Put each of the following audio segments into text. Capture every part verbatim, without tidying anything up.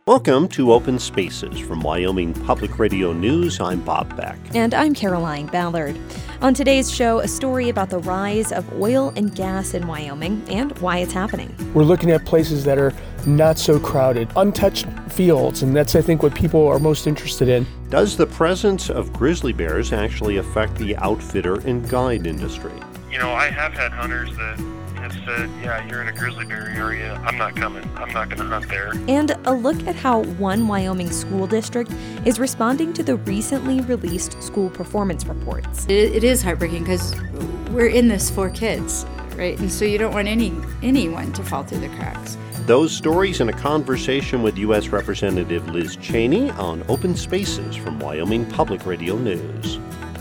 Welcome to Open Spaces from Wyoming Public Radio News. I'm Bob Beck. And I'm Caroline Ballard. On today's show, a story about the rise of oil and gas in Wyoming and why it's happening. We're looking at places that are not so crowded, untouched fields, and that's, I think, what people are most interested in. Does the presence of grizzly bears actually affect the outfitter and guide industry? You know, I have had hunters that have said, yeah, you're in a grizzly bear area, I'm not coming, I'm not going to hunt there. And a look at how one Wyoming school district is responding to the recently released school performance reports. It, it is heartbreaking because we're in this for kids, right? And so you don't want any anyone to fall through the cracks. Those stories and a conversation with U S Representative Liz Cheney on Open Spaces from Wyoming Public Radio News.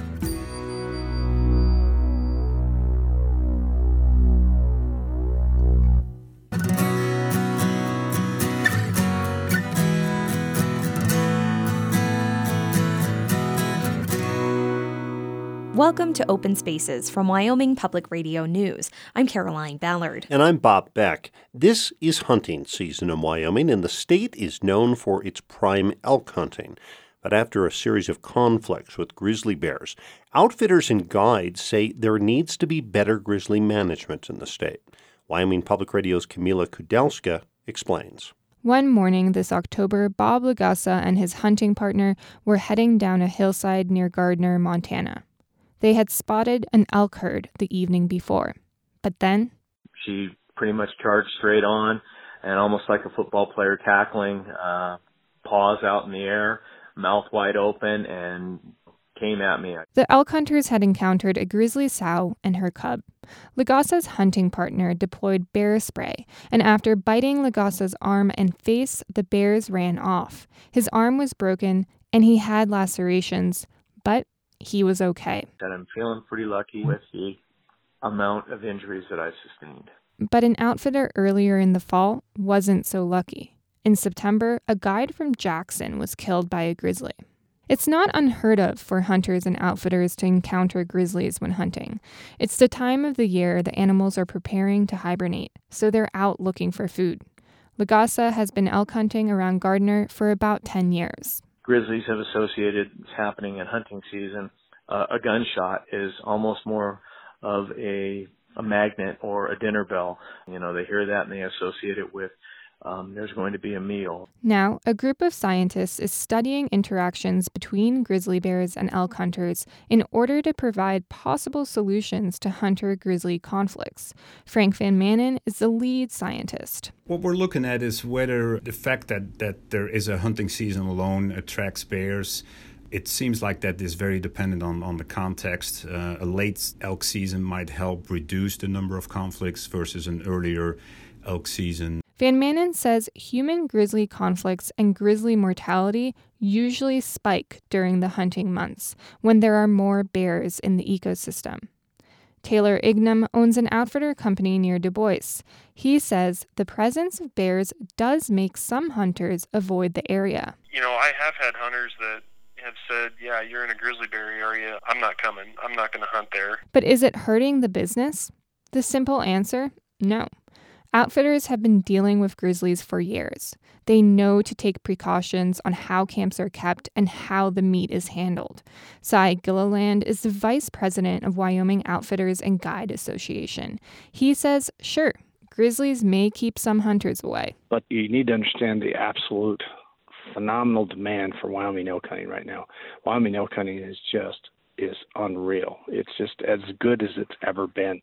Welcome to Open Spaces from Wyoming Public Radio News. I'm Caroline Ballard. And I'm Bob Beck. This is hunting season in Wyoming, and the state is known for its prime elk hunting. But after a series of conflicts with grizzly bears, outfitters and guides say there needs to be better grizzly management in the state. Wyoming Public Radio's Camila Kudelska explains. One morning this October, Bob Lagasa and his hunting partner were heading down a hillside near Gardner, Montana. They had spotted an elk herd the evening before. But then... She pretty much charged straight on, and almost like a football player tackling, uh, paws out in the air, mouth wide open, and came at me. The elk hunters had encountered a grizzly sow and her cub. Lagasa's hunting partner deployed bear spray, and after biting Lagasa's arm and face, the bears ran off. His arm was broken, and he had lacerations, but he was okay. And I'm feeling pretty lucky with the amount of injuries that I sustained. But an outfitter earlier in the fall wasn't so lucky. In September, a guide from Jackson was killed by a grizzly. It's not unheard of for hunters and outfitters to encounter grizzlies when hunting. It's the time of the year the animals are preparing to hibernate, so they're out looking for food. Lagasa has been elk hunting around Gardner for about ten years. Grizzlies have associated what's happening in hunting season. Uh, a gunshot is almost more of a, a magnet or a dinner bell. You know, they hear that and they associate it with um, there's going to be a meal. Now, a group of scientists is studying interactions between grizzly bears and elk hunters in order to provide possible solutions to hunter-grizzly conflicts. Frank Van Manen is the lead scientist. What we're looking at is whether the fact that, that there is a hunting season alone attracts bears. It seems like that is very dependent on, on the context. Uh, a late elk season might help reduce the number of conflicts versus an earlier elk season. Van Manen says human grizzly conflicts and grizzly mortality usually spike during the hunting months when there are more bears in the ecosystem. Taylor Ignam owns an outfitter company near Du Bois. He says the presence of bears does make some hunters avoid the area. You know, I have had hunters that have said, yeah, you're in a grizzly bear area, I'm not coming, I'm not going to hunt there. But is it hurting the business? The simple answer, no. Outfitters have been dealing with grizzlies for years. They know to take precautions on how camps are kept and how the meat is handled. Cy Gilliland is the vice president of Wyoming Outfitters and Guide Association. He says, sure, grizzlies may keep some hunters away. But you need to understand the absolute phenomenal demand for Wyoming elk hunting right now. Wyoming elk hunting is just is unreal. It's just as good as it's ever been.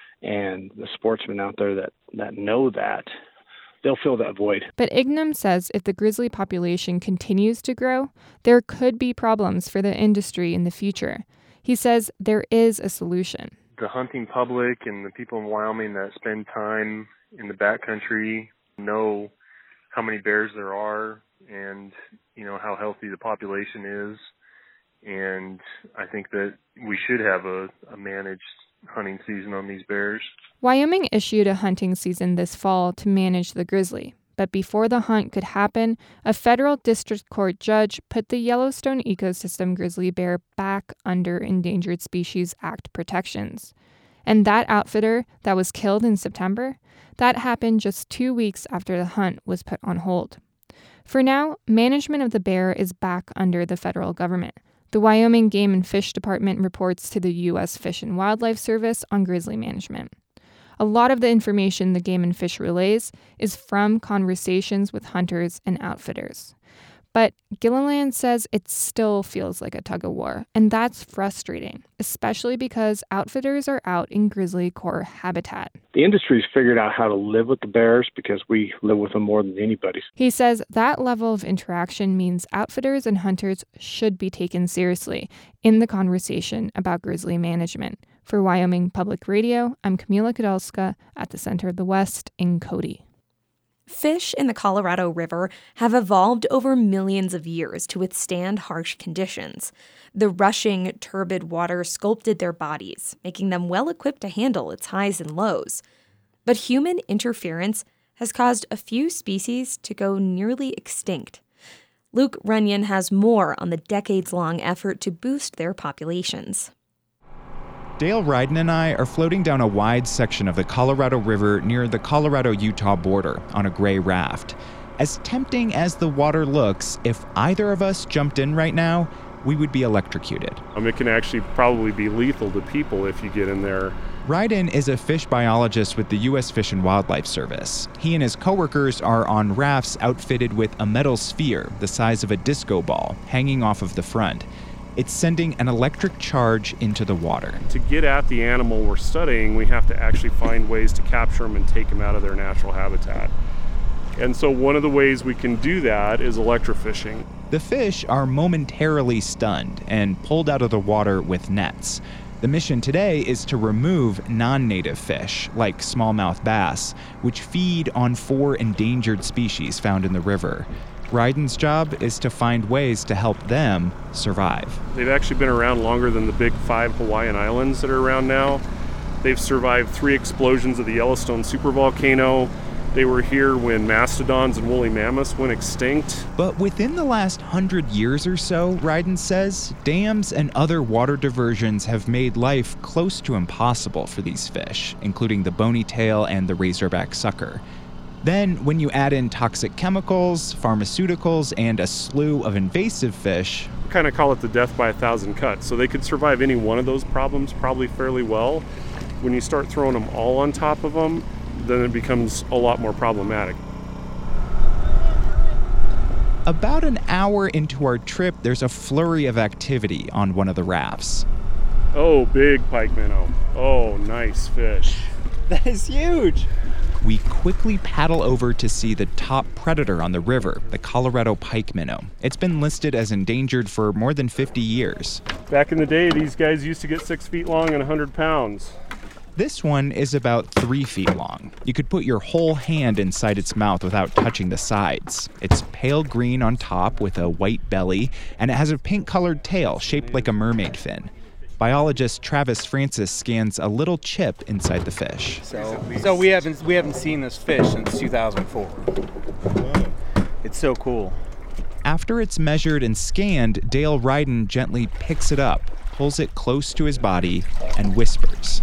And the sportsmen out there that, that know that, they'll fill that void. But Ignam says if the grizzly population continues to grow, there could be problems for the industry in the future. He says there is a solution. The hunting public and the people in Wyoming that spend time in the backcountry know how many bears there are and, you know, how healthy the population is. And I think that we should have a, a managed hunting season on these bears. Wyoming issued a hunting season this fall to manage the grizzly, but before the hunt could happen, a federal district court judge put the Yellowstone ecosystem grizzly bear back under Endangered Species Act protections. And that outfitter that was killed in September, that happened just two weeks after the hunt was put on hold. For now, management of the bear is back under the federal government. The Wyoming Game and Fish Department reports to the U S Fish and Wildlife Service on grizzly management. A lot of the information the Game and Fish relays is from conversations with hunters and outfitters. But Gilliland says it still feels like a tug-of-war, and that's frustrating, especially because outfitters are out in grizzly core habitat. The industry's figured out how to live with the bears because we live with them more than anybody. He says that level of interaction means outfitters and hunters should be taken seriously in the conversation about grizzly management. For Wyoming Public Radio, I'm Camila Kadalska at the Center of the West in Cody. Fish in the Colorado River have evolved over millions of years to withstand harsh conditions. The rushing, turbid water sculpted their bodies, making them well-equipped to handle its highs and lows. But human interference has caused a few species to go nearly extinct. Luke Runyon has more on the decades-long effort to boost their populations. Dale Ryden and I are floating down a wide section of the Colorado River near the Colorado-Utah border on a gray raft. As tempting as the water looks, if either of us jumped in right now, we would be electrocuted. Um, it can actually probably be lethal to people if you get in there. Ryden is a fish biologist with the U S Fish and Wildlife Service. He and his coworkers are on rafts outfitted with a metal sphere the size of a disco ball hanging off of the front. It's sending an electric charge into the water. To get at the animal we're studying, we have to actually find ways to capture them and take them out of their natural habitat. And so one of the ways we can do that is electrofishing. The fish are momentarily stunned and pulled out of the water with nets. The mission today is to remove non-native fish, like smallmouth bass, which feed on four endangered species found in the river. Ryden's job is to find ways to help them survive. They've actually been around longer than the big five Hawaiian islands that are around now. They've survived three explosions of the Yellowstone supervolcano. They were here when mastodons and woolly mammoths went extinct. But within the last hundred years or so, Ryden says, dams and other water diversions have made life close to impossible for these fish, including the bony tail and the razorback sucker. Then, when you add in toxic chemicals, pharmaceuticals, and a slew of invasive fish... We kind of call it the death by a thousand cuts. So they could survive any one of those problems probably fairly well. When you start throwing them all on top of them, then it becomes a lot more problematic. About an hour into our trip, there's a flurry of activity on one of the rafts. Oh, big pike minnow. Oh, nice fish. That is huge. We quickly paddle over to see the top predator on the river, the Colorado pike minnow. It's been listed as endangered for more than fifty years. Back in the day, these guys used to get six feet long and one hundred pounds. This one is about three feet long. You could put your whole hand inside its mouth without touching the sides. It's pale green on top with a white belly, and it has a pink-colored tail shaped like a mermaid fin. Biologist Travis Francis scans a little chip inside the fish. So, so we haven't we haven't seen this fish since two thousand four. It's so cool. After it's measured and scanned, Dale Ryden gently picks it up, pulls it close to his body, and whispers.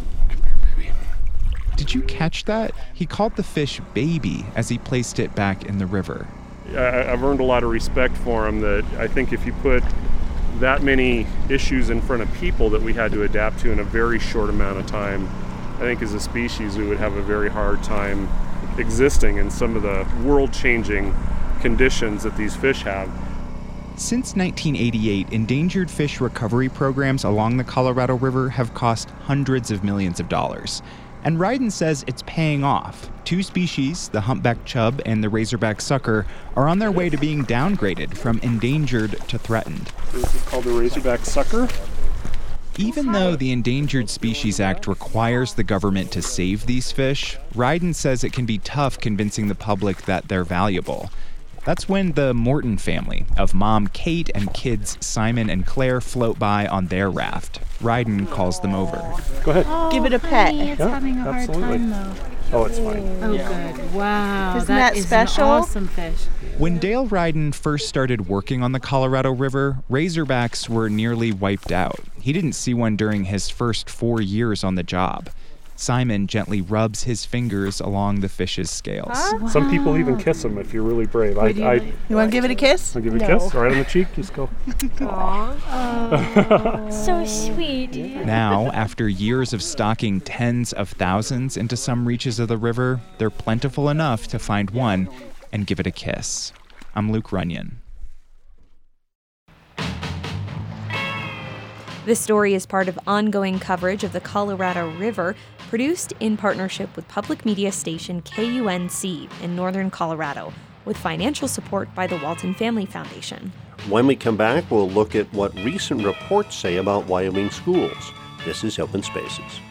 Did you catch that? He called the fish baby as he placed it back in the river. I've earned a lot of respect for him that I think if you put that many issues in front of people that we had to adapt to in a very short amount of time, I think as a species we would have a very hard time existing in some of the world-changing conditions that these fish have. Since nineteen eighty-eight, endangered fish recovery programs along the Colorado River have cost hundreds of millions of dollars. And Ryden says it's paying off. Two species, the humpback chub and the razorback sucker, are on their way to being downgraded from endangered to threatened. This is called the razorback sucker. Even though the Endangered Species Act requires the government to save these fish, Ryden says it can be tough convincing the public that they're valuable. That's when the Morton family of Mom Kate and kids Simon and Claire float by on their raft. Ryden calls them over. Go ahead. Oh, give it a pet. Honey, it's yeah, having a hard absolutely. time though. Oh, it's fine. Oh, yeah. Good. Wow. Isn't that, that is special? An awesome fish. When Dale Ryden first started working on the Colorado River, razorbacks were nearly wiped out. He didn't see one during his first four years on the job. Simon gently rubs his fingers along the fish's scales. Huh? Wow. Some people even kiss them if you're really brave. I, you, I, you want to give it a kiss? I'll give it no. a kiss right on the cheek. Just go. Aww. So sweet. Now, after years of stocking tens of thousands into some reaches of the river, they're plentiful enough to find one and give it a kiss. I'm Luke Runyon. This story is part of ongoing coverage of the Colorado River, produced in partnership with public media station K U N C in northern Colorado, with financial support by the Walton Family Foundation. When we come back, we'll look at what recent reports say about Wyoming schools. This is Open Spaces.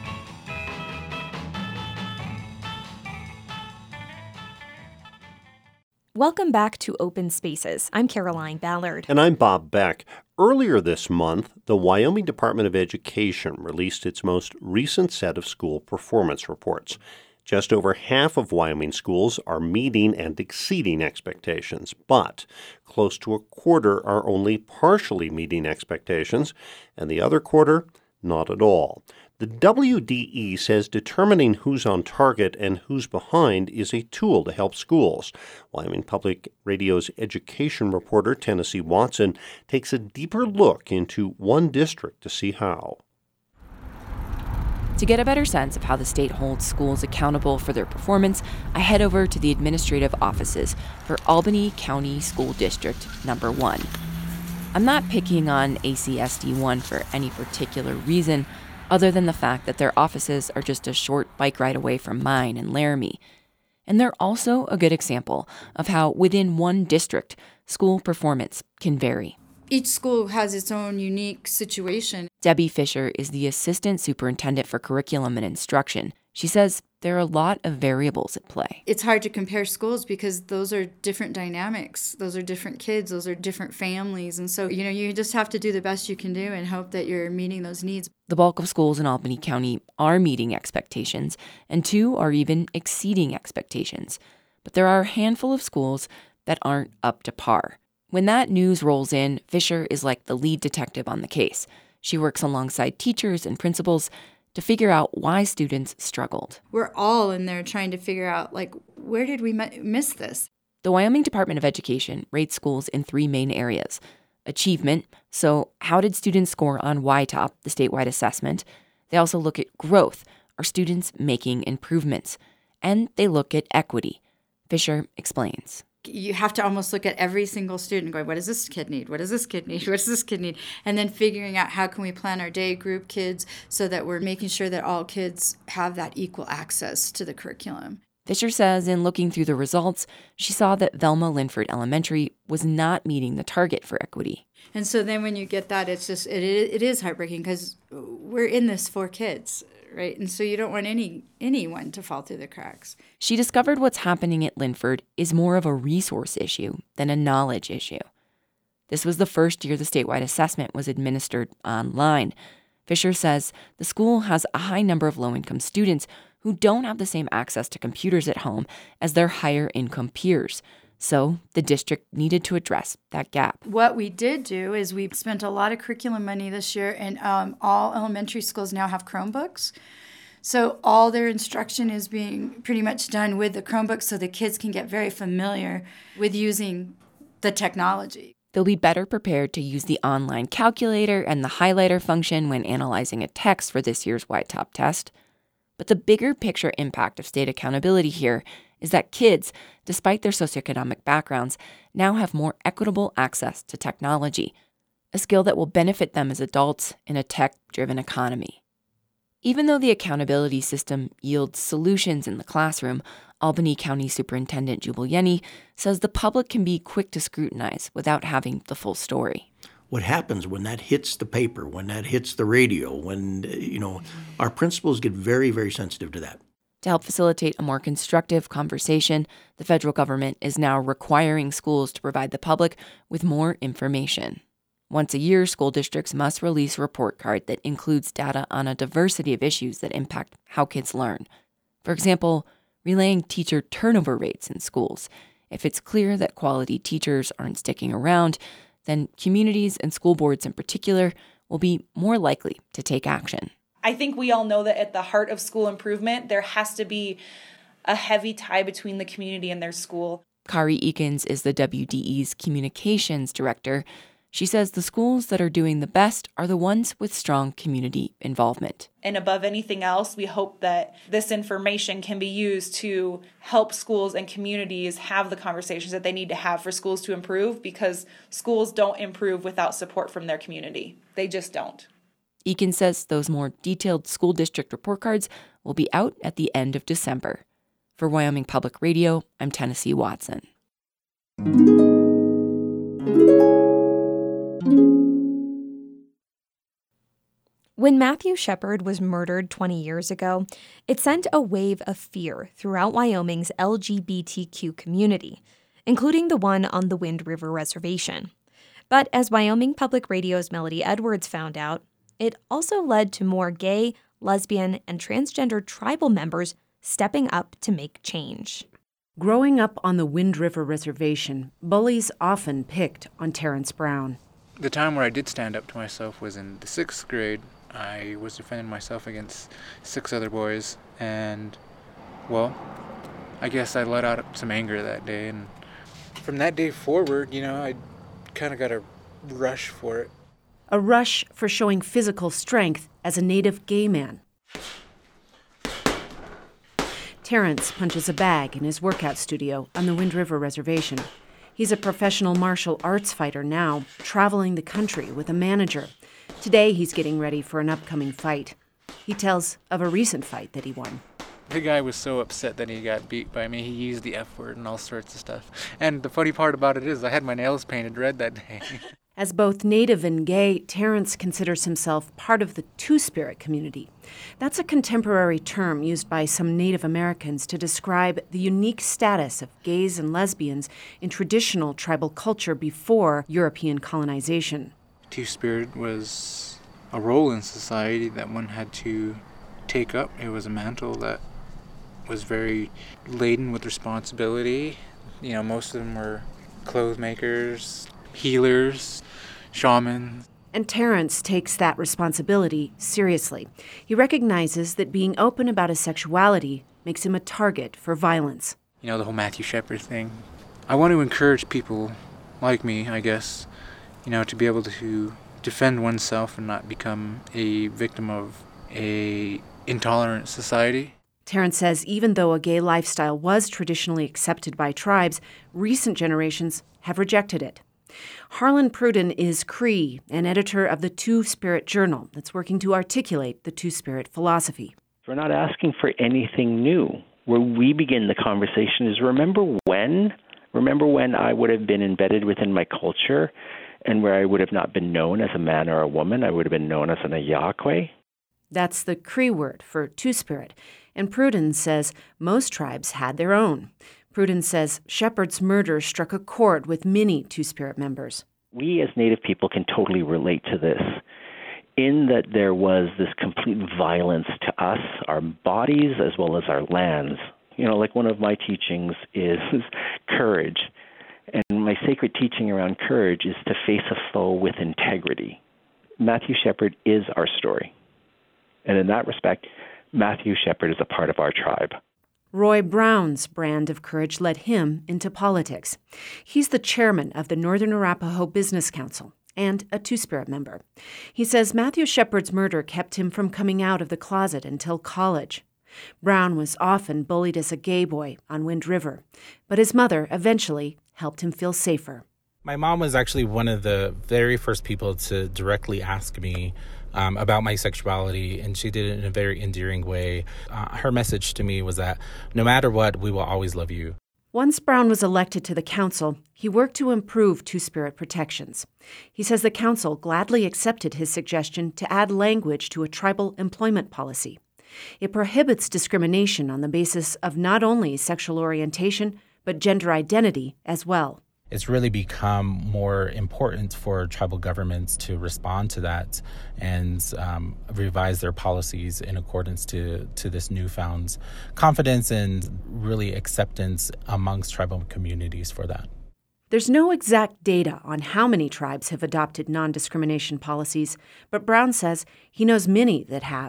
Welcome back to Open Spaces. I'm Caroline Ballard. And I'm Bob Beck. Earlier this month, the Wyoming Department of Education released its most recent set of school performance reports. Just over half of Wyoming schools are meeting and exceeding expectations, but close to a quarter are only partially meeting expectations, and the other quarter, not at all. The W D E says determining who's on target and who's behind is a tool to help schools. Wyoming Public Radio's education reporter, Tennessee Watson, takes a deeper look into one district to see how. To get a better sense of how the state holds schools accountable for their performance, I head over to the administrative offices for Albany County School District Number one. I'm not picking on A C S D one for any particular reason, other than the fact that their offices are just a short bike ride away from mine in Laramie. And they're also a good example of how within one district, school performance can vary. Each school has its own unique situation. Debbie Fisher is the assistant superintendent for curriculum and instruction. She says there are a lot of variables at play. It's hard to compare schools because those are different dynamics. Those are different kids. Those are different families. And so, you know, you just have to do the best you can do and hope that you're meeting those needs. The bulk of schools in Albany County are meeting expectations, and two are even exceeding expectations. But there are a handful of schools that aren't up to par. When that news rolls in, Fisher is like the lead detective on the case. She works alongside teachers and principals to figure out why students struggled. We're all in there trying to figure out, like, where did we miss this? The Wyoming Department of Education rates schools in three main areas. Achievement, so how did students score on Y TOP, the statewide assessment? They also look at growth. Are students making improvements? And they look at equity. Fisher explains. You have to almost look at every single student going, what does this kid need? What does this kid need? What does this kid need? And then figuring out how can we plan our day, group kids, so that we're making sure that all kids have that equal access to the curriculum. Fisher says in looking through the results, she saw that Velma Linford Elementary was not meeting the target for equity. And so then when you get that, it's just, it, it is heartbreaking because we're in this for kids, right? And so you don't want any anyone to fall through the cracks. She discovered what's happening at Linford is more of a resource issue than a knowledge issue. This was the first year the statewide assessment was administered online. Fisher says the school has a high number of low-income students who don't have the same access to computers at home as their higher-income peers. So the district needed to address that gap. What we did do is we spent a lot of curriculum money this year, and um, all elementary schools now have Chromebooks. So all their instruction is being pretty much done with the Chromebooks so the kids can get very familiar with using the technology. They'll be better prepared to use the online calculator and the highlighter function when analyzing a text for this year's Y TOP test. But the bigger picture impact of state accountability here is that kids, despite their socioeconomic backgrounds, now have more equitable access to technology, a skill that will benefit them as adults in a tech-driven economy. Even though the accountability system yields solutions in the classroom, Albany County Superintendent Jubal Yenny says the public can be quick to scrutinize without having the full story. What happens when that hits the paper, when that hits the radio, when, you know, our principals get very, very sensitive to that. To help facilitate a more constructive conversation, the federal government is now requiring schools to provide the public with more information. Once a year, school districts must release a report card that includes data on a diversity of issues that impact how kids learn. For example, relaying teacher turnover rates in schools. If it's clear that quality teachers aren't sticking around, then communities and school boards in particular will be more likely to take action. I think we all know that at the heart of school improvement, there has to be a heavy tie between the community and their school. Kari Eakins is the W D E's communications director. She says the schools that are doing the best are the ones with strong community involvement. And above anything else, we hope that this information can be used to help schools and communities have the conversations that they need to have for schools to improve, because schools don't improve without support from their community. They just don't. Eakins says those more detailed school district report cards will be out at the end of December. For Wyoming Public Radio, I'm Tennessee Watson. When Matthew Shepard was murdered twenty years ago, it sent a wave of fear throughout Wyoming's L G B T Q community, including the one on the Wind River Reservation. But as Wyoming Public Radio's Melody Edwards found out, it also led to more gay, lesbian, and transgender tribal members stepping up to make change. Growing up on the Wind River Reservation, bullies often picked on Terrence Brown. The time where I did stand up to myself was in the sixth grade. I was defending myself against six other boys, and, well, I guess I let out some anger that day, and from that day forward, you know, I kind of got a rush for it. A rush for showing physical strength as a native gay man. Terrence punches a bag in his workout studio on the Wind River Reservation. He's a professional martial arts fighter now, traveling the country with a manager. Today, he's getting ready for an upcoming fight. He tells of a recent fight that he won. The guy was so upset that he got beat by me. He used the F word and all sorts of stuff. And the funny part about it is I had my nails painted red that day. As both Native and gay, Terrence considers himself part of the Two-Spirit community. That's a contemporary term used by some Native Americans to describe the unique status of gays and lesbians in traditional tribal culture before European colonization. Two-Spirit was a role in society that one had to take up. It was a mantle that was very laden with responsibility. You know, most of them were clothes makers, healers, shamans. And Terrence takes that responsibility seriously. He recognizes that being open about his sexuality makes him a target for violence. You know, the whole Matthew Shepard thing. I want to encourage people like me, I guess, you know, to be able to defend oneself and not become a victim of a intolerant society. Terrence says even though a gay lifestyle was traditionally accepted by tribes, recent generations have rejected it. Harlan Pruden is Cree and editor of the Two-Spirit Journal that's working to articulate the Two-Spirit philosophy. We're not asking for anything new. Where we begin the conversation is remember when? Remember when I would have been embedded within my culture and where I would have not been known as a man or a woman, I would have been known as an Ayakwe? That's the Cree word for Two-Spirit, and Pruden says most tribes had their own. Pruden says Shepard's murder struck a chord with many Two-Spirit members. We as Native people can totally relate to this, in that there was this complete violence to us, our bodies, as well as our lands. You know, like one of my teachings is courage. And my sacred teaching around courage is to face a foe with integrity. Matthew Shepard is our story. And in that respect, Matthew Shepard is a part of our tribe. Roy Brown's brand of courage led him into politics. He's the chairman of the Northern Arapaho Business Council and a Two-Spirit member. He says Matthew Shepard's murder kept him from coming out of the closet until college. Brown was often bullied as a gay boy on Wind River, but his mother eventually helped him feel safer. My mom was actually one of the very first people to directly ask me um, about my sexuality, and she did it in a very endearing way. Uh, her message to me was that no matter what, we will always love you. Once Brown was elected to the council, he worked to improve Two-Spirit protections. He says the council gladly accepted his suggestion to add language to a tribal employment policy. It prohibits discrimination on the basis of not only sexual orientation, but gender identity as well. It's really become more important for tribal governments to respond to that and um, revise their policies in accordance to, to this newfound confidence and really acceptance amongst tribal communities for that. There's no exact data on how many tribes have adopted non-discrimination policies, but Brown says he knows many that have,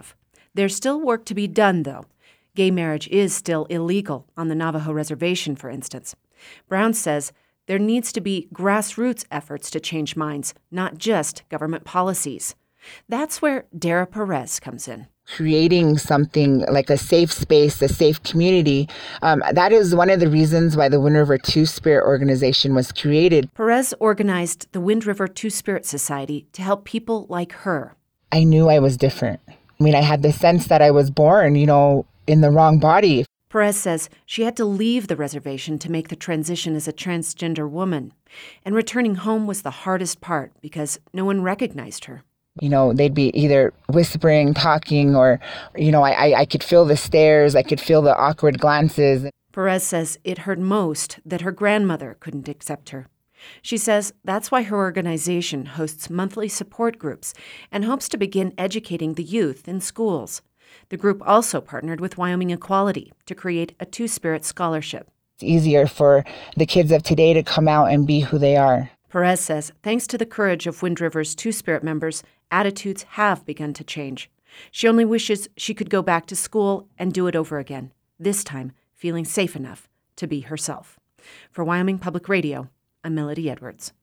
There's still work to be done, though. Gay marriage is still illegal on the Navajo reservation, for instance. Brown says there needs to be grassroots efforts to change minds, not just government policies. That's where Dara Perez comes in. Creating something like a safe space, a safe community, um, that is one of the reasons why the Wind River Two-Spirit organization was created. Perez organized the Wind River Two-Spirit Society to help people like her. I knew I was different. I mean, I had the sense that I was born, you know, in the wrong body. Perez says she had to leave the reservation to make the transition as a transgender woman. And returning home was the hardest part because no one recognized her. You know, they'd be either whispering, talking, or, you know, I, I could feel the stares, I could feel the awkward glances. Perez says it hurt most that her grandmother couldn't accept her. She says that's why her organization hosts monthly support groups and hopes to begin educating the youth in schools. The group also partnered with Wyoming Equality to create a Two-Spirit scholarship. It's easier for the kids of today to come out and be who they are. Perez says thanks to the courage of Wind River's Two-Spirit members, attitudes have begun to change. She only wishes she could go back to school and do it over again, this time feeling safe enough to be herself. For Wyoming Public Radio, I'm Melody Edwards.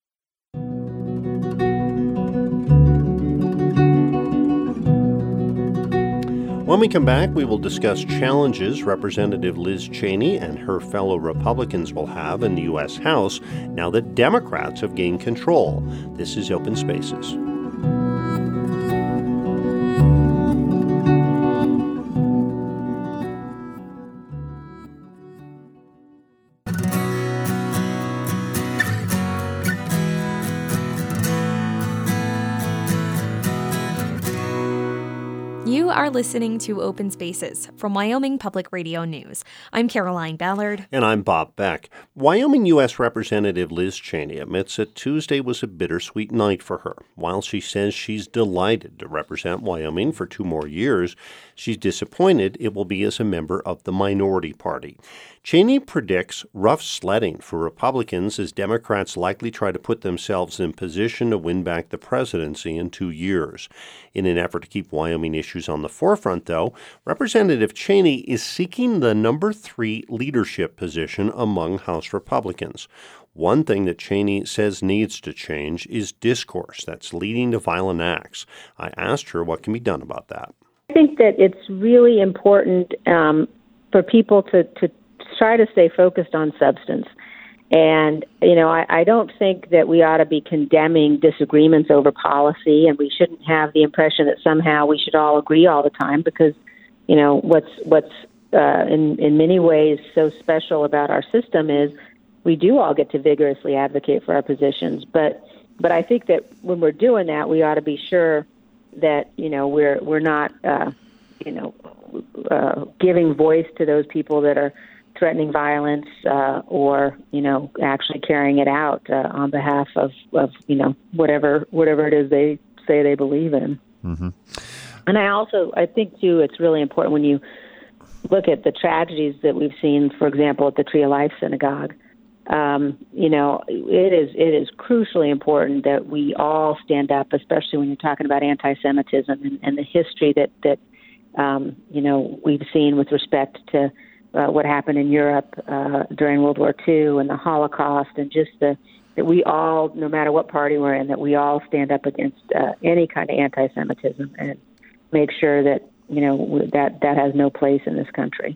When we come back, we will discuss challenges Representative Liz Cheney and her fellow Republicans will have in the U S House now that Democrats have gained control. This is Open Spaces. You are listening to Open Spaces from Wyoming Public Radio News. I'm Caroline Ballard. And I'm Bob Beck. Wyoming U S Representative Liz Cheney admits that Tuesday was a bittersweet night for her. While she says she's delighted to represent Wyoming for two more years, she's disappointed it will be as a member of the minority party. Cheney predicts rough sledding for Republicans as Democrats likely try to put themselves in position to win back the presidency in two years. In an effort to keep Wyoming issues on the forefront, though, Representative Cheney is seeking the number three leadership position among House Republicans. One thing that Cheney says needs to change is discourse that's leading to violent acts. I asked her what can be done about that. I think that it's really important um, for people to, to try to stay focused on substance. And, you know, I, I don't think that we ought to be condemning disagreements over policy, and we shouldn't have the impression that somehow we should all agree all the time because, you know, what's what's uh, in, in many ways so special about our system is we do all get to vigorously advocate for our positions. But but I think that when we're doing that, we ought to be sure that, you know, we're, we're not, uh, you know, uh, giving voice to those people that are threatening violence uh, or, you know, actually carrying it out uh, on behalf of, of, you know, whatever whatever it is they say they believe in. Mm-hmm. And I also, I think, too, it's really important when you look at the tragedies that we've seen, for example, at the Tree of Life Synagogue, um, you know, it is it is crucially important that we all stand up, especially when you're talking about anti-Semitism and, and the history that, that um, you know, we've seen with respect to Uh, what happened in Europe uh, during World War Two and the Holocaust, and just the, that we all, no matter what party we're in, that we all stand up against uh, any kind of anti-Semitism and make sure that, you know, that that has no place in this country.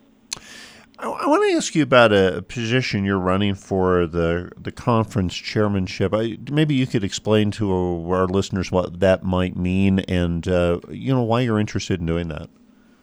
I, I want to ask you about a position you're running for, the the conference chairmanship. I, maybe you could explain to our listeners what that might mean and, uh, you know, why you're interested in doing that.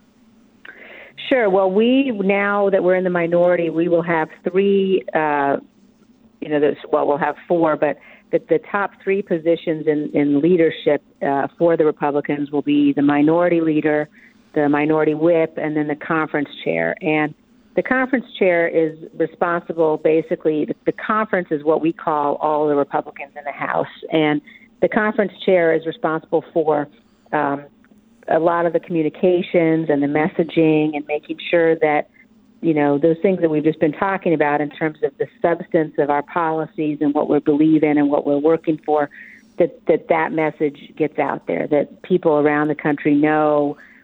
Sure. Well, we, now that we're in the minority, we will have three, uh, you know, this, well, we'll have four, but the, the top three positions in, in leadership uh, for the Republicans will be the minority leader, the minority whip, and then the conference chair. And the conference chair is responsible, basically, the, the conference is what we call all the Republicans in the House. And the conference chair is responsible for um, a lot of the communications and the messaging and making sure that, you know, those things that we've just been talking about in terms of the substance of our policies and what we believe in and what we're working for, that that, that message gets out there, that people around the country know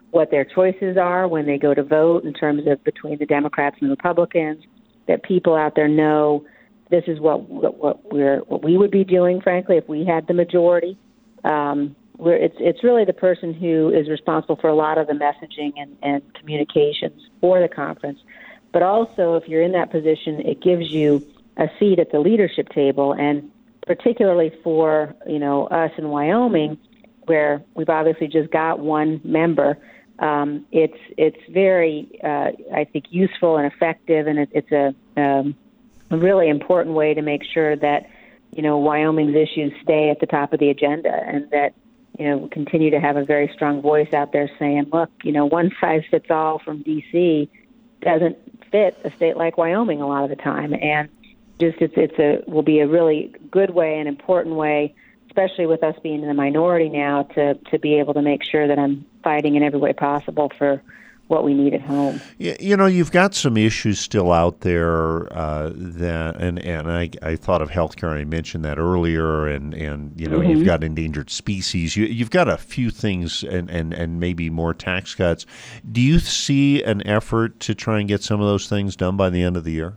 what their choices are when they go to vote in terms of between the Democrats and the Republicans, that people out there know this is what what we're what we would be doing, frankly, if we had the majority. Um, we're, it's it's really the person who is responsible for a lot of the messaging and, and communications for the conference. But also, if you're in that position, it gives you a seat at the leadership table, and particularly for you know us in Wyoming, where we've obviously just got one member. Um, it's it's very, uh, I think, useful and effective, and it, it's a, um, a really important way to make sure that, you know, Wyoming's issues stay at the top of the agenda, and that, you know, we continue to have a very strong voice out there saying, look, you know, one size fits all from D C doesn't fit a state like Wyoming a lot of the time, and just it's it's a will be a really good way, an important way, especially with us being in the minority now, to, to be able to make sure that I'm fighting in every way possible for what we need at home. You, you know, you've got some issues still out there uh, that, and, and I, I thought of healthcare, and I mentioned that earlier, and, and you know, mm-hmm. you've got endangered species. You, you've got a few things and, and, and maybe more tax cuts. Do you see an effort to try and get some of those things done by the end of the year?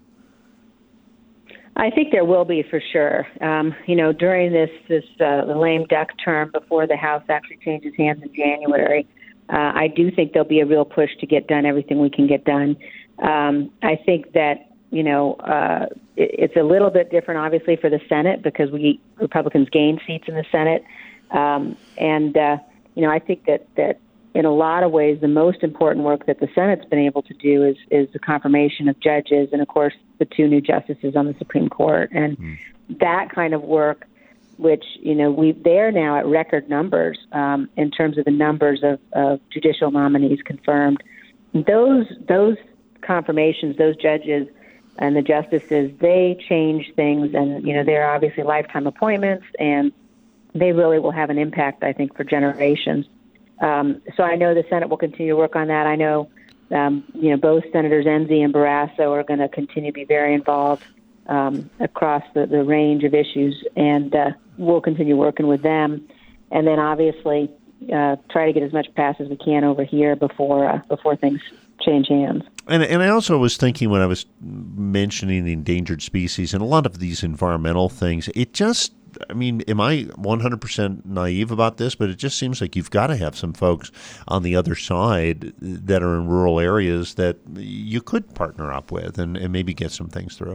I think there will be, for sure. Um, you know, during this this uh, the lame duck term before the House actually changes hands in January, uh, I do think there'll be a real push to get done everything we can get done. Um, I think that, you know, uh, it, it's a little bit different, obviously, for the Senate, because we Republicans gained seats in the Senate. Um, and, uh, you know, I think that, that in a lot of ways, the most important work that the Senate's been able to do is, is the confirmation of judges and, of course, the two new justices on the Supreme Court. And mm. that kind of work, which, you know, we they're now at record numbers um, in terms of the numbers of, of judicial nominees confirmed. Those those confirmations, those judges and the justices, they change things. And, you know, they're obviously lifetime appointments, and they really will have an impact, I think, for generations. Um, so I know the Senate will continue to work on that. I know, um, you know, both Senators Enzi and Barrasso are going to continue to be very involved um, across the, the range of issues, and uh, we'll continue working with them. And then obviously uh, try to get as much passed as we can over here before uh, before things change hands. And and I also was thinking when I was mentioning the endangered species and a lot of these environmental things, it just, I mean, am I one hundred percent naive about this? But it just seems like you've got to have some folks on the other side that are in rural areas that you could partner up with and, and maybe get some things through.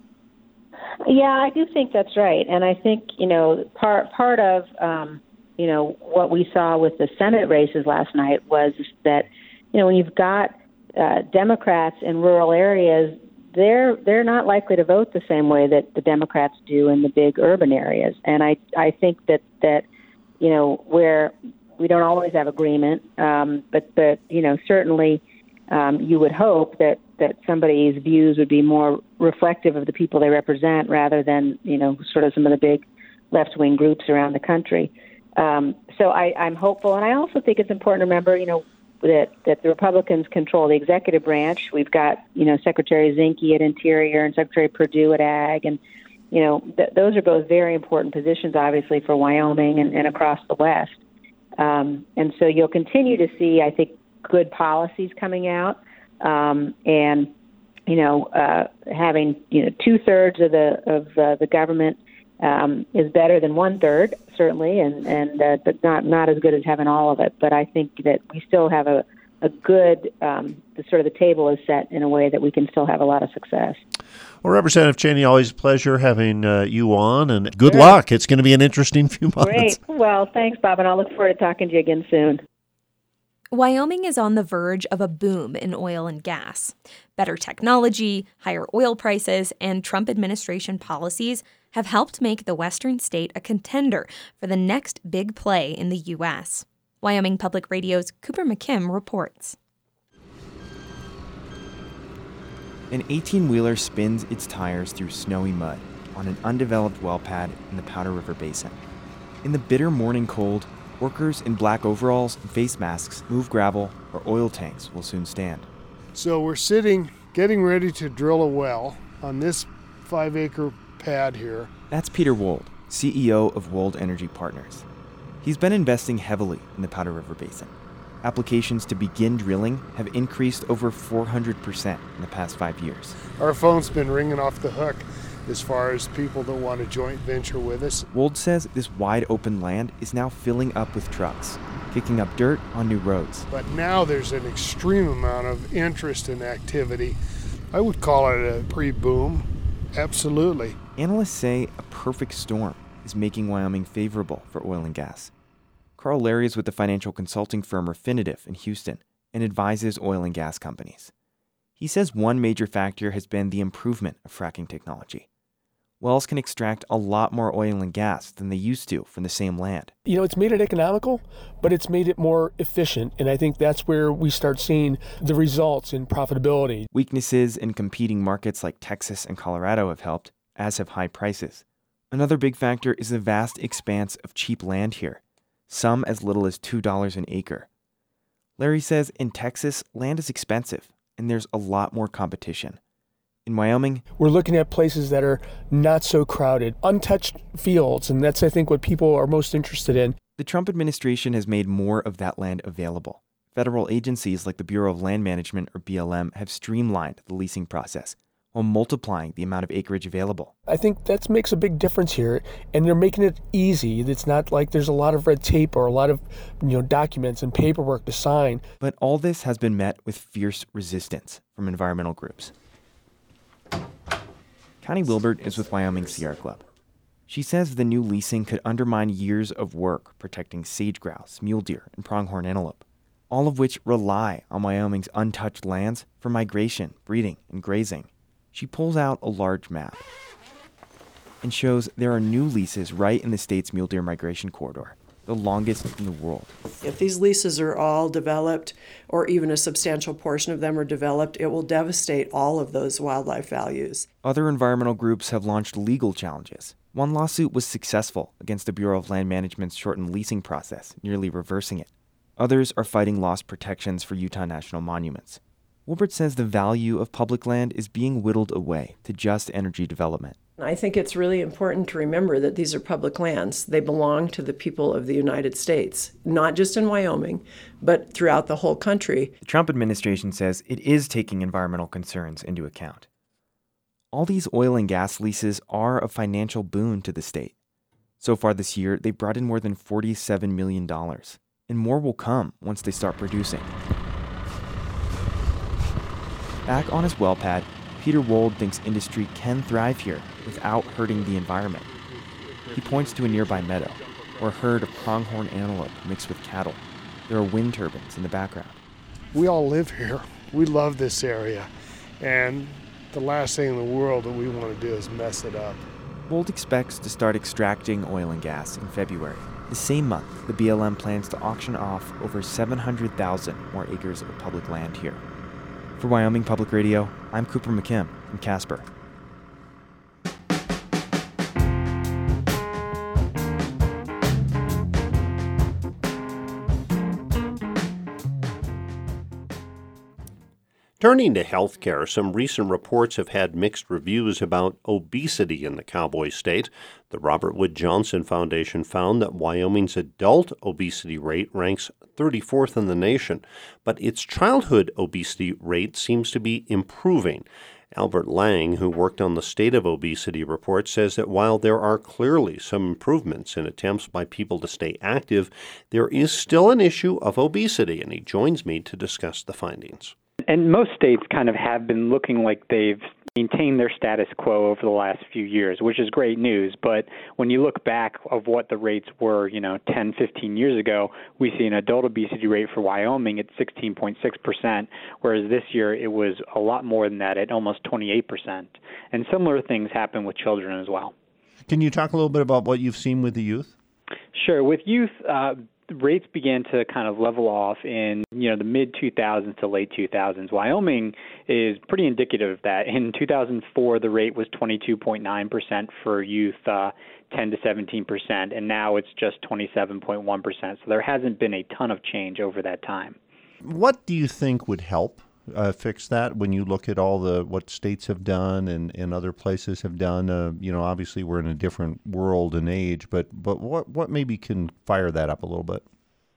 Yeah, I do think that's right. And I think, you know, part part of, um, you know, what we saw with the Senate races last night was that, you know, when you've got uh, Democrats in rural areas, they're they're not likely to vote the same way that the Democrats do in the big urban areas. And I, I think that, that, you know, where we don't always have agreement, um, but, but, you know, certainly um, you would hope that, that somebody's views would be more reflective of the people they represent rather than, you know, sort of some of the big left-wing groups around the country. Um, so I, I'm hopeful. And I also think it's important to remember, you know, that, that the Republicans control the executive branch. We've got, you know, Secretary Zinke at Interior and Secretary Perdue at Ag. And, you know, th- those are both very important positions, obviously, for Wyoming and, and across the West. Um, and so you'll continue to see, I think, good policies coming out. Um, and, you know, uh, having, you know, two-thirds of the of uh, the government um, is better than one-third, certainly, and, and uh, but not, not as good as having all of it. But I think that we still have a, a good, um, the sort of the table is set in a way that we can still have a lot of success. Well, Representative Cheney, always a pleasure having uh, you on, and good sure. luck. It's going to be an interesting few months. Great. Well, thanks, Bob, and I'll look forward to talking to you again soon. Wyoming is on the verge of a boom in oil and gas. Better technology, higher oil prices, and Trump administration policies have helped make the western state a contender for the next big play in the U S. Wyoming Public Radio's Cooper McKim reports. An eighteen-wheeler spins its tires through snowy mud on an undeveloped well pad in the Powder River Basin. In the bitter morning cold, workers in black overalls and face masks move gravel where oil tanks will soon stand. So we're sitting, getting ready to drill a well on this five-acre pad here. That's Peter Wold, C E O of Wold Energy Partners. He's been investing heavily in the Powder River Basin. Applications to begin drilling have increased over four hundred percent in the past five years. Our phone's been ringing off the hook as far as people that want a joint venture with us. Wold says this wide open land is now filling up with trucks, kicking up dirt on new roads. But now there's an extreme amount of interest and activity. I would call it a pre-boom. Absolutely. Analysts say a perfect storm is making Wyoming favorable for oil and gas. Carl Larry is with the financial consulting firm Refinitiv in Houston and advises oil and gas companies. He says one major factor has been the improvement of fracking technology. Wells can extract a lot more oil and gas than they used to from the same land. You know, it's made it economical, but it's made it more efficient, and I think that's where we start seeing the results in profitability. Weaknesses in competing markets like Texas and Colorado have helped, as have high prices. Another big factor is the vast expanse of cheap land here, some as little as two dollars an acre. Larry says in Texas, land is expensive, and there's a lot more competition. In Wyoming, we're looking at places that are not so crowded, untouched fields, and that's, I think, what people are most interested in. The Trump administration has made more of that land available. Federal agencies like the Bureau of Land Management, or B L M, have streamlined the leasing process while multiplying the amount of acreage available. I think that makes a big difference here, and they're making it easy. It's not like there's a lot of red tape or a lot of, you know, documents and paperwork to sign. But all this has been met with fierce resistance from environmental groups. Connie Wilbert is with Wyoming Sierra Club. She says the new leasing could undermine years of work protecting sage grouse, mule deer, and pronghorn antelope, all of which rely on Wyoming's untouched lands for migration, breeding, and grazing. She pulls out a large map and shows there are new leases right in the state's mule deer migration corridor, the longest in the world. If these leases are all developed, or even a substantial portion of them are developed, it will devastate all of those wildlife values. Other environmental groups have launched legal challenges. One lawsuit was successful against the Bureau of Land Management's shortened leasing process, nearly reversing it. Others are fighting lost protections for Utah national monuments. Wilbert says the value of public land is being whittled away to just energy development. I think it's really important to remember that these are public lands. They belong to the people of the United States, not just in Wyoming, but throughout the whole country. The Trump administration says it is taking environmental concerns into account. All these oil and gas leases are a financial boon to the state. So far this year, they brought in more than forty-seven million dollars, and more will come once they start producing. Back on his well pad, Peter Wold thinks industry can thrive here without hurting the environment. He points to a nearby meadow, where a herd of pronghorn antelope mixed with cattle. There are wind turbines in the background. We all live here. We love this area. And the last thing in the world that we want to do is mess it up. Wold expects to start extracting oil and gas in February. The same month, the B L M plans to auction off over seven hundred thousand more acres of public land here. For Wyoming Public Radio, I'm Cooper McKim from Casper. Turning to healthcare, some recent reports have had mixed reviews about obesity in the Cowboy State. The Robert Wood Johnson Foundation found that Wyoming's adult obesity rate ranks thirty-fourth in the nation, but its childhood obesity rate seems to be improving. Albert Lang, who worked on the State of Obesity report, says that while there are clearly some improvements in attempts by people to stay active, there is still an issue of obesity, and he joins me to discuss the findings. And most states kind of have been looking like they've maintained their status quo over the last few years, which is great news. But when you look back of what the rates were, you know, ten, fifteen years ago, we see an adult obesity rate for Wyoming at sixteen point six percent, whereas this year it was a lot more than that at almost twenty-eight percent. And similar things happen with children as well. Can you talk a little bit about what you've seen with the youth? Sure. With youth, uh, rates began to kind of level off in, you know, the mid two thousands to late two thousands. Wyoming is pretty indicative of that. In two thousand four, the rate was twenty-two point nine percent for youth, uh, ten to seventeen percent, and now it's just twenty-seven point one percent. So there hasn't been a ton of change over that time. What do you think would help uh, fix that when you look at all the what states have done and, and other places have done? Uh, you know, obviously we're in a different world and age, but but what what maybe can fire that up a little bit?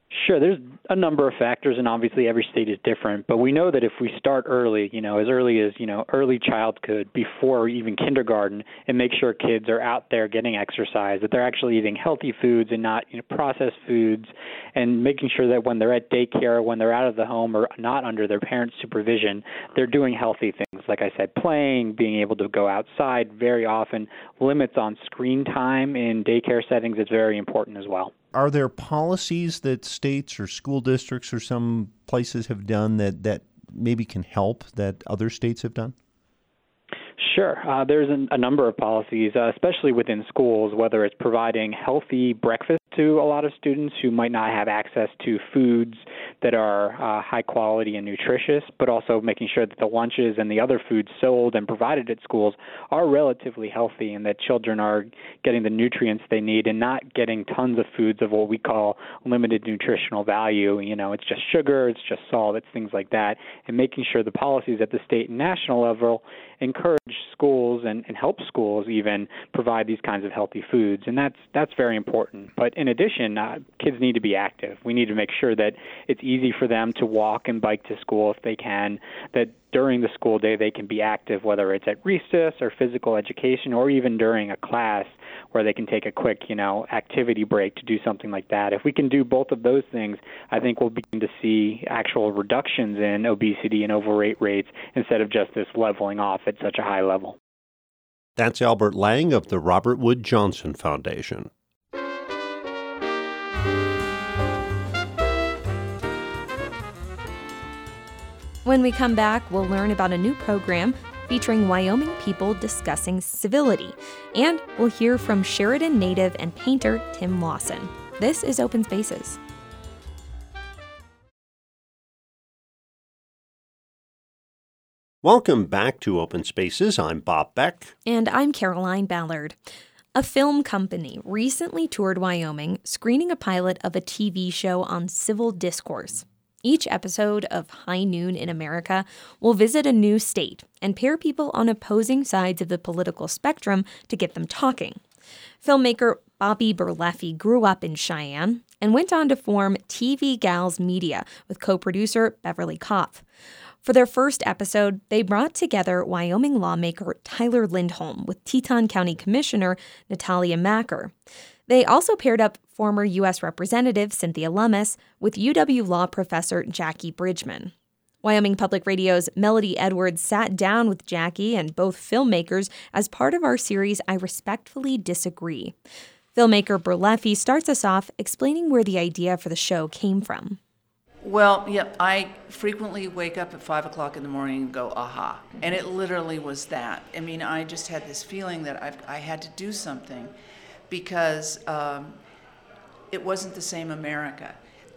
Sure, there's a number of factors, and obviously every state is different. But we know that if we start early, you know, as early as, you know, early childhood, before even kindergarten, and make sure kids are out there getting exercise, that they're actually eating healthy foods and not, you know, processed foods, and making sure that when they're at daycare, when they're out of the home or not under their parents' supervision, they're doing healthy things. Like I said, playing, being able to go outside very often, limits on screen time in daycare settings is very important as well. Are there policies that states or school districts or some places have done that, that maybe can help that other states have done? Sure. Uh, there's an, a number of policies, uh, especially within schools, whether it's providing healthy breakfast to a lot of students who might not have access to foods that are uh, high quality and nutritious, but also making sure that the lunches and the other foods sold and provided at schools are relatively healthy and that children are getting the nutrients they need and not getting tons of foods of what we call limited nutritional value. You know, it's just sugar, it's just salt, it's things like that, and making sure the policies at the state and national level encourage schools and, and help schools even provide these kinds of healthy foods, and that's that's very important. But in addition, uh, kids need to be active. We need to make sure that it's easy for them to walk and bike to school if they can, that during the school day they can be active, whether it's at recess or physical education or even during a class where they can take a quick, you know, activity break to do something like that. If we can do both of those things, I think we'll begin to see actual reductions in obesity and overweight rates instead of just this leveling off at such a high level. That's Albert Lang of the Robert Wood Johnson Foundation. When we come back, we'll learn about a new program featuring Wyoming people discussing civility. And we'll hear from Sheridan native and painter Tim Lawson. This is Open Spaces. Welcome back to Open Spaces. I'm Bob Beck. And I'm Caroline Ballard. A film company recently toured Wyoming, screening a pilot of a T V show on civil discourse. Each episode of High Noon in America will visit a new state and pair people on opposing sides of the political spectrum to get them talking. Filmmaker Bobby Berleffi grew up in Cheyenne and went on to form T V Gals Media with co-producer Beverly Kopf. For their first episode, they brought together Wyoming lawmaker Tyler Lindholm with Teton County Commissioner Natalia Macker. They also paired up former U S Representative Cynthia Lummis with U W Law professor Jackie Bridgman. Wyoming Public Radio's Melody Edwards sat down with Jackie and both filmmakers as part of our series I Respectfully Disagree. Filmmaker Berleffi starts us off explaining where the idea for the show came from. Well, yeah, I frequently wake up at five o'clock in the morning and go, aha. And it literally was that. I mean, I just had this feeling that I've, I had to do something because um, it wasn't the same America.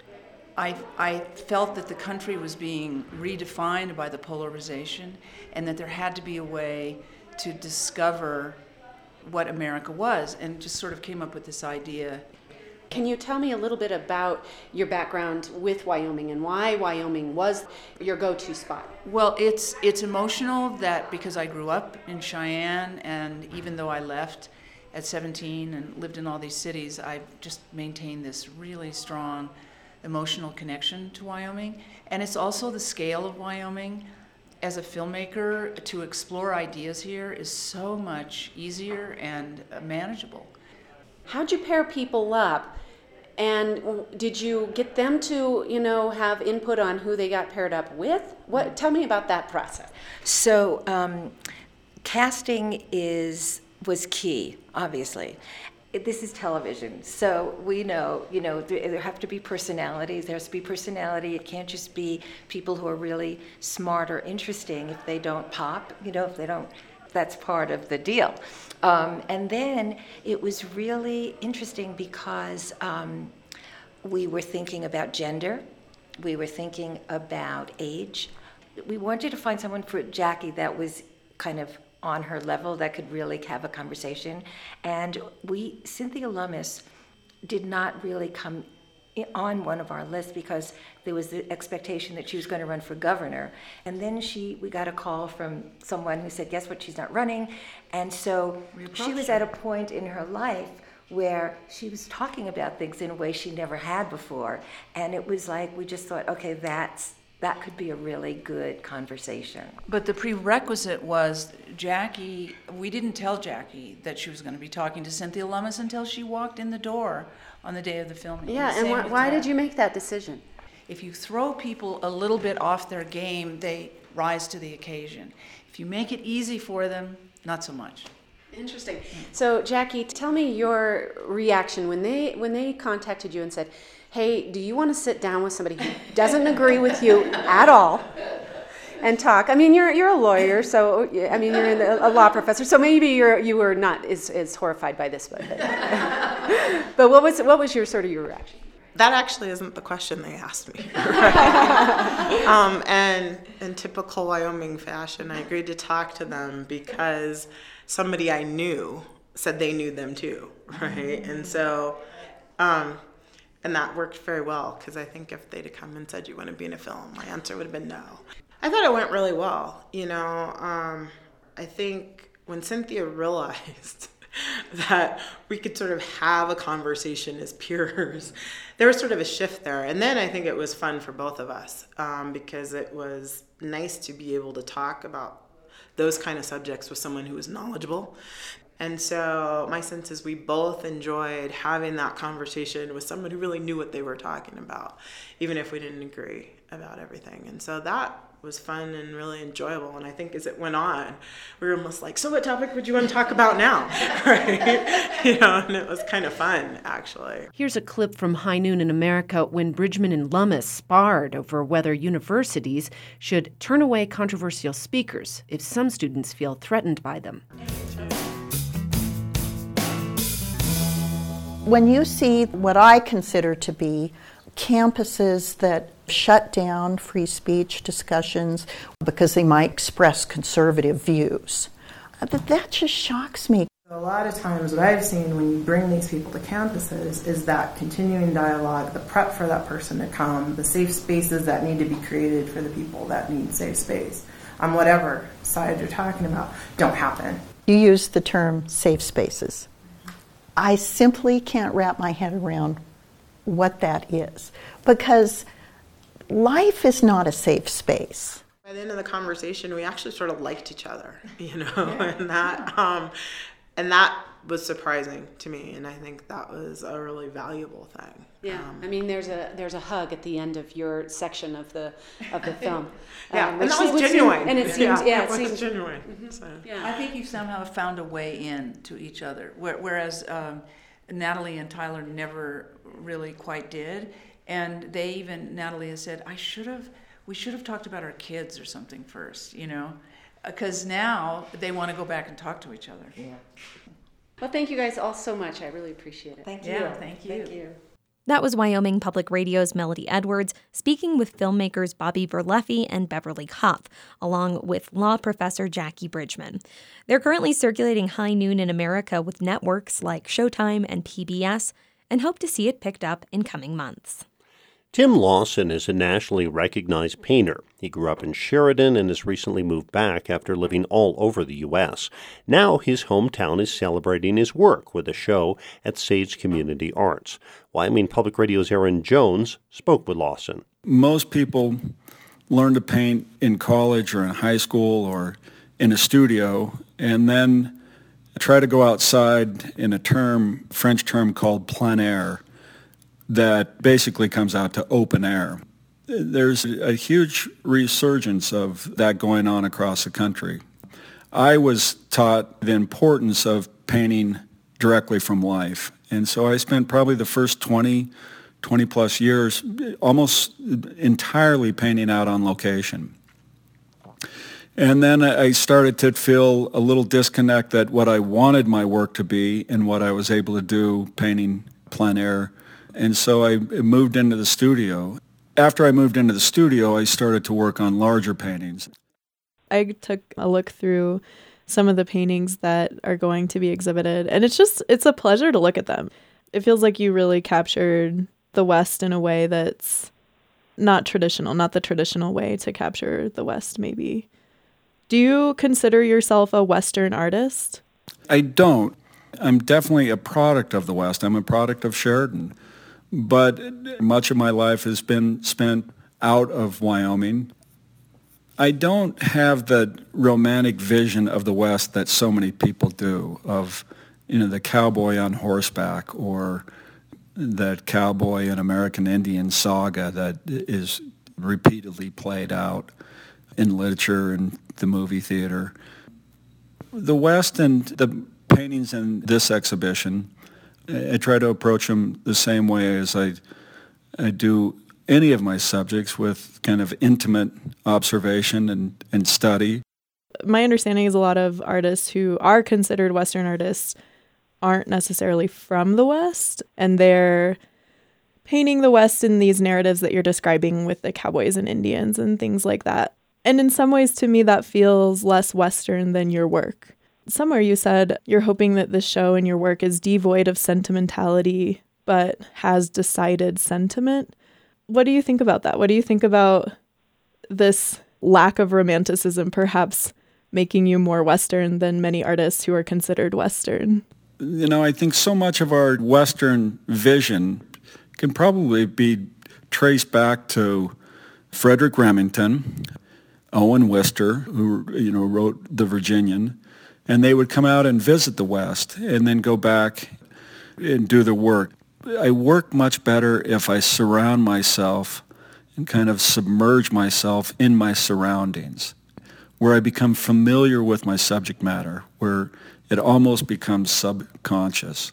I, I felt that the country was being redefined by the polarization and that there had to be a way to discover what America was, and just sort of came up with this idea. Can you tell me a little bit about your background with Wyoming and why Wyoming was your go-to spot? Well, it's it's emotional that because I grew up in Cheyenne, and even though I left at seventeen and lived in all these cities, I've just maintained this really strong emotional connection to Wyoming. And it's also the scale of Wyoming. As a filmmaker, to explore ideas here is so much easier and manageable. How'd you pair people up? And did you get them to, you know, have input on who they got paired up with? What? Tell me about that process. So, um, casting is was key, obviously. This is television, so we know, you know, there have to be personalities. There has to be personality. It can't just be people who are really smart or interesting. If they don't pop, you know, if they don't, that's part of the deal. Um, and then it was really interesting because um, we were thinking about gender. We were thinking about age. We wanted to find someone for Jackie that was kind of on her level that could really have a conversation. And we, Cynthia Lummis, did not really come on one of our lists because there was the expectation that she was going to run for governor. And then she, we got a call from someone who said, guess what, she's not running. And so she was at a point in her life where she was talking about things in a way she never had before. And it was like, we just thought, okay, that's that could be a really good conversation. But the prerequisite was Jackie, we didn't tell Jackie that she was going to be talking to Cynthia Lummis until she walked in the door on the day of the filming. Yeah, and wh- why did you make that decision? If you throw people a little bit off their game, they rise to the occasion. If you make it easy for them, not so much. Interesting. So Jackie, tell me your reaction when they when they contacted you and said, hey, do you want to sit down with somebody who doesn't agree with you at all and talk? I mean, you're you're a lawyer, so I mean, you're in the, a law professor, so maybe you're you were not as, as horrified by this, but but what was what was your sort of your reaction? That actually isn't the question they asked me. Right? um, and in typical Wyoming fashion, I agreed to talk to them because somebody I knew said they knew them too, right? And so. Um, And that worked very well, because I think if they'd have come and said, you want to be in a film, my answer would have been no. I thought it went really well. You know, um, I think when Cynthia realized that we could sort of have a conversation as peers, there was sort of a shift there. And then I think it was fun for both of us, um, because it was nice to be able to talk about those kind of subjects with someone who was knowledgeable. And so my sense is we both enjoyed having that conversation with someone who really knew what they were talking about, even if we didn't agree about everything. And so that was fun and really enjoyable. And I think as it went on, we were almost like, so what topic would you want to talk about now? Right? You know, and it was kind of fun, actually. Here's a clip from High Noon in America when Bridgman and Lummis sparred over whether universities should turn away controversial speakers if some students feel threatened by them. When you see what I consider to be campuses that shut down free speech discussions because they might express conservative views, that just shocks me. A lot of times what I've seen when you bring these people to campuses is that continuing dialogue, the prep for that person to come, the safe spaces that need to be created for the people that need safe space, on whatever side you're talking about, don't happen. You use the term safe spaces. I simply can't wrap my head around what that is, because life is not a safe space. By the end of the conversation, we actually sort of liked each other, you know, and that um, and that was surprising to me, and I think that was a really valuable thing. Yeah, um, I mean, there's a there's a hug at the end of your section of the of the film. Yeah, um, and that was genuine. Seemed, and it seems, yeah, yeah, it, it was seems genuine. Mm-hmm. So. Yeah. I think you somehow found a way in to each other, whereas um, Natalie and Tyler never really quite did, and they even Natalie has said, "I should have, we should have talked about our kids or something first, you know, because now they want to go back and talk to each other." Yeah. Well, thank you guys all so much. I really appreciate it. Thank you. Yeah, thank you. Thank you. That was Wyoming Public Radio's Melody Edwards speaking with filmmakers Bobby Verleffe and Beverly Huff, along with law professor Jackie Bridgman. They're currently circulating High Noon in America with networks like Showtime and P B S, and hope to see it picked up in coming months. Tim Lawson is a nationally recognized painter. He grew up in Sheridan and has recently moved back after living all over the U S. Now his hometown is celebrating his work with a show at Sage Community Arts. Wyoming Public Radio's Aaron Jones spoke with Lawson. Most people learn to paint in college or in high school or in a studio, and then try to go outside in a term, French term called plein air, that basically comes out to open air. There's a huge resurgence of that going on across the country. I was taught the importance of painting directly from life. And so I spent probably the first twenty, twenty plus years almost entirely painting out on location. And then I started to feel a little disconnect that what I wanted my work to be and what I was able to do painting plein air. And so I moved into the studio. After I moved into the studio, I started to work on larger paintings. I took a look through some of the paintings that are going to be exhibited, and it's just, it's a pleasure to look at them. It feels like you really captured the West in a way that's not traditional, not the traditional way to capture the West, maybe. Do you consider yourself a Western artist? I don't. I'm definitely a product of the West. I'm a product of Sheridan. But much of my life has been spent out of Wyoming. I don't have the romantic vision of the West that so many people do, of, you know, the cowboy on horseback or that cowboy and American Indian saga that is repeatedly played out in literature and the movie theater. The West and the paintings in this exhibition, I try to approach them the same way as I, I do any of my subjects, with kind of intimate observation and, and study. My understanding is a lot of artists who are considered Western artists aren't necessarily from the West, and they're painting the West in these narratives that you're describing with the cowboys and Indians and things like that. And in some ways, to me, that feels less Western than your work. Somewhere you said you're hoping that this show and your work is devoid of sentimentality, but has decided sentiment. What do you think about that? What do you think about this lack of romanticism perhaps making you more Western than many artists who are considered Western? You know, I think so much of our Western vision can probably be traced back to Frederick Remington, Owen Wister, who, you know, wrote The Virginian, and they would come out and visit the West and then go back and do the work. I work much better if I surround myself and kind of submerge myself in my surroundings, where I become familiar with my subject matter, where it almost becomes subconscious.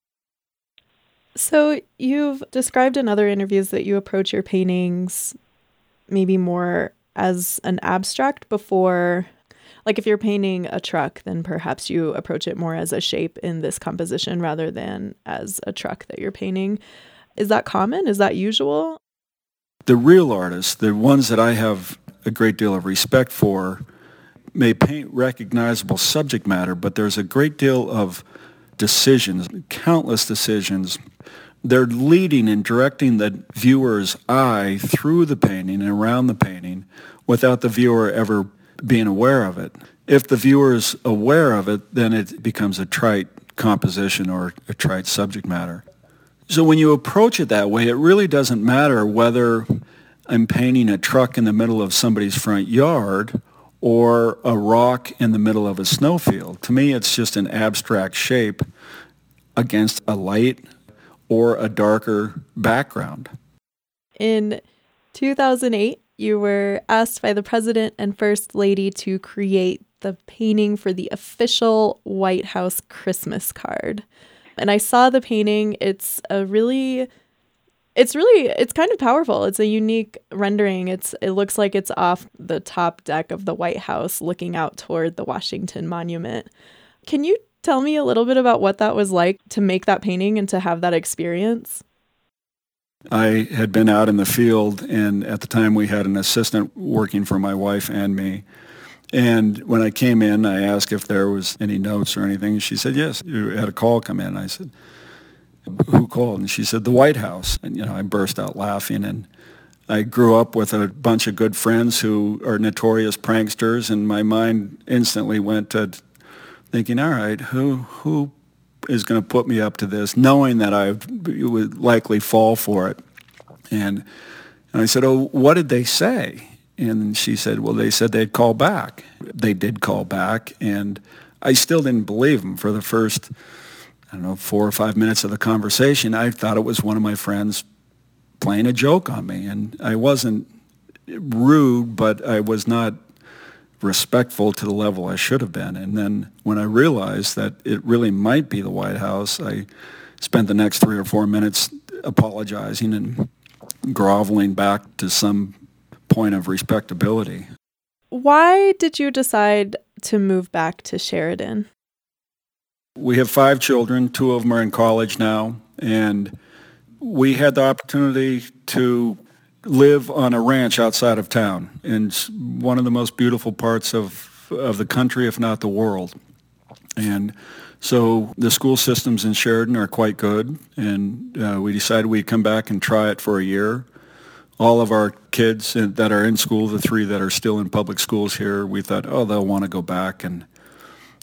So you've described in other interviews that you approach your paintings maybe more as an abstract before, like if you're painting a truck, then perhaps you approach it more as a shape in this composition rather than as a truck that you're painting. Is that common? Is that usual? The real artists, the ones that I have a great deal of respect for, may paint recognizable subject matter, but there's a great deal of decisions, countless decisions. They're leading and directing the viewer's eye through the painting and around the painting without the viewer ever being aware of it. If the viewer is aware of it, then it becomes a trite composition or a trite subject matter. So when you approach it that way, it really doesn't matter whether I'm painting a truck in the middle of somebody's front yard or a rock in the middle of a snowfield. To me, it's just an abstract shape against a light or a darker background. In two thousand eight, you were asked by the President and First Lady to create the painting for the official White House Christmas card. And I saw the painting. It's a really, it's really, it's kind of powerful. It's a unique rendering. It's, it looks like it's off the top deck of the White House looking out toward the Washington Monument. Can you tell me a little bit about what that was like to make that painting and to have that experience? I had been out in the field, and at the time we had an assistant working for my wife and me. And when I came in, I asked if there was any notes or anything. She said, yes, you had a call come in. I said, who called? And she said, the White House. And, you know, I burst out laughing. And I grew up with a bunch of good friends who are notorious pranksters, and my mind instantly went to thinking, all right, who who is going to put me up to this, knowing that I would likely fall for it. And, and I said, oh, what did they say? And she said, well, they said they'd call back. They did call back, and I still didn't believe them for the first, I don't know, four or five minutes of the conversation. I thought it was one of my friends playing a joke on me, and I wasn't rude, but I was not respectful to the level I should have been. And then when I realized that it really might be the White House, I spent the next three or four minutes apologizing and groveling back to some point of respectability. Why did you decide to move back to Sheridan? We have five children. Two of them are in college now, and we had the opportunity to live on a ranch outside of town in one of the most beautiful parts of, of the country, if not the world. And so the school systems in Sheridan are quite good, and uh, we decided we'd come back and try it for a year. All of our kids that are in school, the three that are still in public schools here, we thought, oh, they'll want to go back. And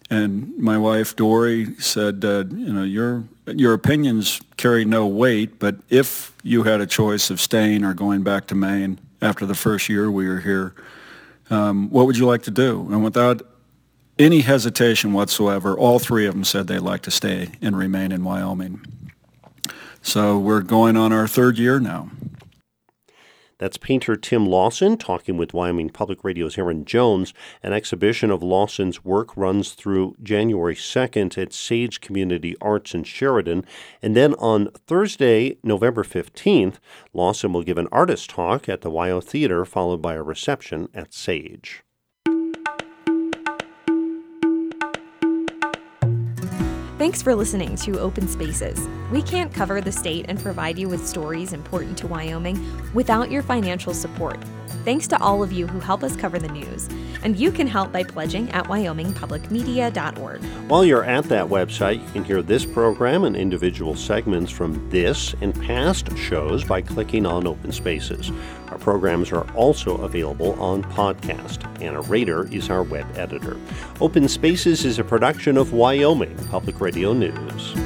And my wife, Dory, said, uh, you know, your your opinions carry no weight, but if you had a choice of staying or going back to Maine after the first year we were here, um, what would you like to do? And without any hesitation whatsoever, all three of them said they'd like to stay and remain in Wyoming. So we're going on our third year now. That's painter Tim Lawson talking with Wyoming Public Radio's Aaron Jones. An exhibition of Lawson's work runs through January second at Sage Community Arts in Sheridan. And then on Thursday, November fifteenth, Lawson will give an artist talk at the Wyo Theater, followed by a reception at Sage. Thanks for listening to Open Spaces. We can't cover the state and provide you with stories important to Wyoming without your financial support. Thanks to all of you who help us cover the news. And you can help by pledging at wyoming public media dot org. While you're at that website, you can hear this program and individual segments from this and past shows by clicking on Open Spaces. Our programs are also available on podcast. Anna Rader is our web editor. Open Spaces is a production of Wyoming Public Radio News.